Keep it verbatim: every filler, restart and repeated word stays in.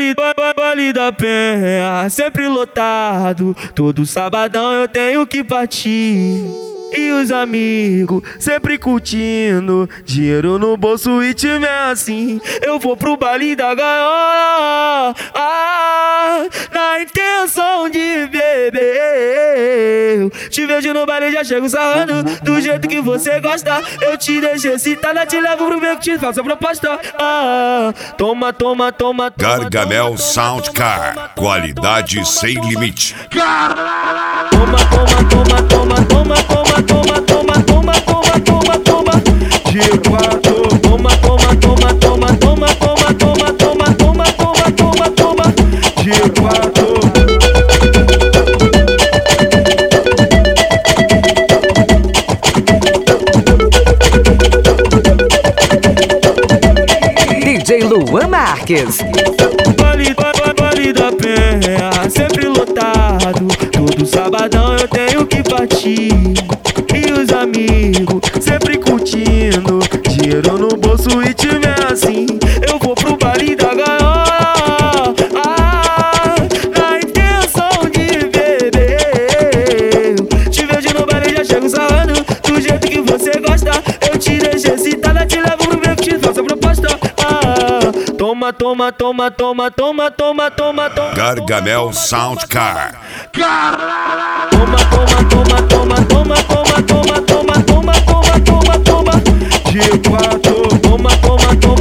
baile, baile da Penha, sempre lotado. Todo sabadão eu tenho que partir. E os amigos sempre curtindo, dinheiro no bolso e time é assim. Eu vou pro baile da gaiola, ah, na intenção de beber. Te vejo no baile, já chego sarrando do jeito que você gosta. Eu te deixo excitada, te levo pro meu que te faço a proposta. Ah, toma, toma, toma, toma. Gargamel Soundcar, qualidade sem limite. Toma, toma, toma, toma, toma, toma, toma, toma, toma, toma, toma, toma. G quatro. Toma, toma, toma, toma, toma, toma, toma, toma, toma, toma, toma, toma. G quatro. D J Luan Marques. Baile, baile da Penha, sempre lotado. Todo sabadão eu tenho que partir. E os amigos sempre curtindo, dinheiro no bolso e time é assim. Eu vou pro baile da gaiola, ah, na intenção de beber. Te vejo no baile, já chego sarrando do jeito que você gosta. Eu te deixo excitada, te levo pro meu que te faço a proposta. Ah, toma, toma, toma, toma, toma, toma, toma, toma. Gargamel Soundcar. Toma, toma, toma, toma, toma, toma, toma, toma, toma, toma, toma, toma. G quatro. Toma, toma, toma.